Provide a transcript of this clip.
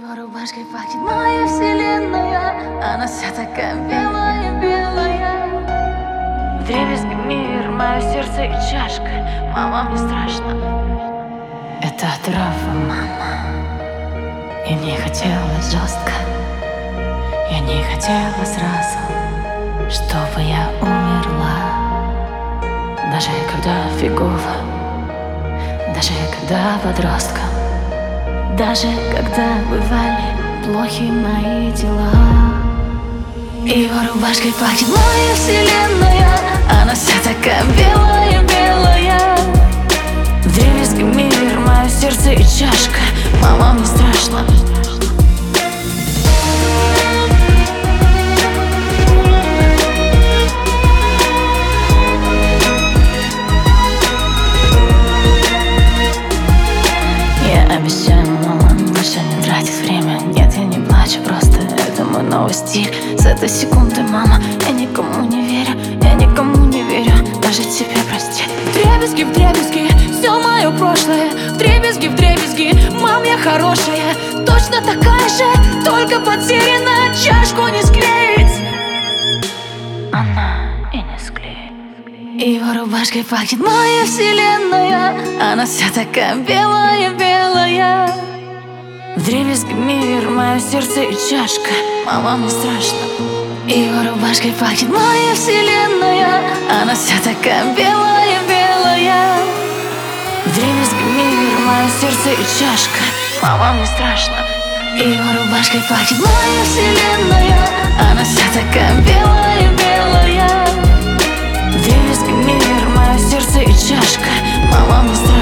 Его рубашкой пахнет моя вселенная. Она вся такая белая, белая. Вдребезги мир, мое сердце и чашка. Мама, мне страшно. Это отрава, мама. Я не хотела жестко. Я не хотела сразу, чтобы я умерла. Даже когда фигово, даже когда подростком, даже когда бывали плохи мои дела. Его рубашкой пахнет моя вселенная. Она вся такая белая, белая. Вдребезги мир, мое сердце и чашка. Мама, мне страшно. Я обещаю, мама, больше не тратить время. Нет, я не плачу, просто это мой новый стиль. С этой секунды, мама, я никому не верю. Я никому не верю, даже тебе прости. Вдребезги, все мое прошлое. Вдребезги, мам, я хорошая. Точно такая же, только потеряна. Чашку не склеить, Она и не склеит. его рубашкой пахнет моя вселенная. Она вся такая белая, белая. Вдребезги мир, мое сердце и чашка. Мама, мне страшно. Его рубашкой пахнет моя вселенная. Она вся такая белая, белая. Вдребезги мир, мое сердце и чашка. Мама, мне страшно. Его рубашкой пахнет моя вселенная. Она вся такая белая, белая. Вдребезги мир, мое сердце и чашка. Мама, мне страшно.